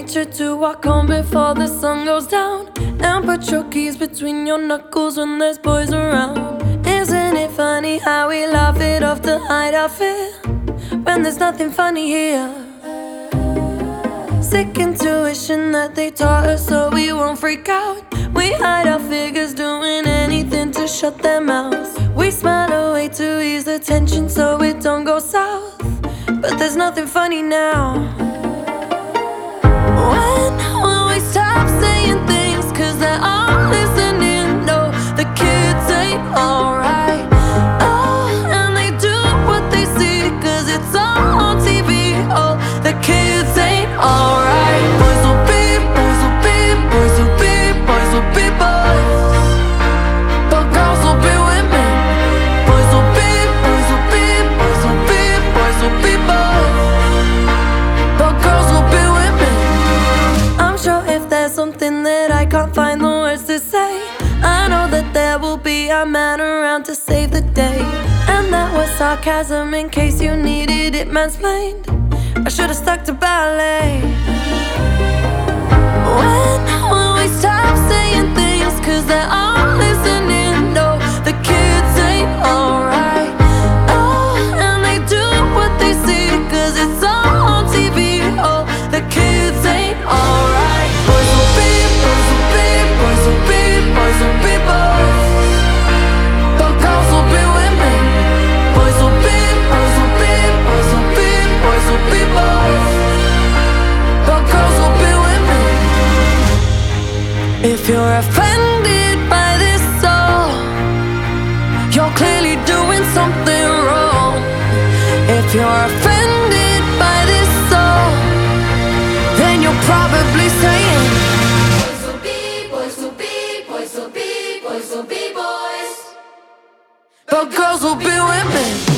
you to walk home before the sun goes down, and put your keys between your knuckles when there's boys around. Isn't it funny how we laugh it off to hide our fear when there's nothing funny here? Sick intuition that they taught us so we won't freak out. We hide our figures doing anything to shut their mouths. We smile away to ease the tension so it don't go south, but there's nothing funny now. When will we stop saying things? Cause they're all listening. No, the kids ain't alright. Oh, and they do what they see cause it's all on TV. Oh, the kids ain't alright. Boys will be, boys will be, boys will be, boys will be boys, but girls will be women. Boys will be, boys will be, boys will be, boys will be boys, but girls will be women. I'm sure if there's something that I can't find the words to say, I know that there will be a man around to save the day. And that was sarcasm in case you needed it mansplained. I should've stuck to ballet. When will we stop saying things? Cause they're all listening. No, the kids ain't alright. Oh, and they do what they see cause it's all on TV. Oh, the kids ain't alright. Boys will be, boys will be, boys will be, boys will be boys, but girls will be women. Boys will be, boys will be, boys will be, boys will be boys, but girls will be women. If you're offended by this song, you're clearly doing something wrong. If you're offended by this song, then you're probably saying boys will be, boys will be, boys will be, boys will be boys, but girls will be women.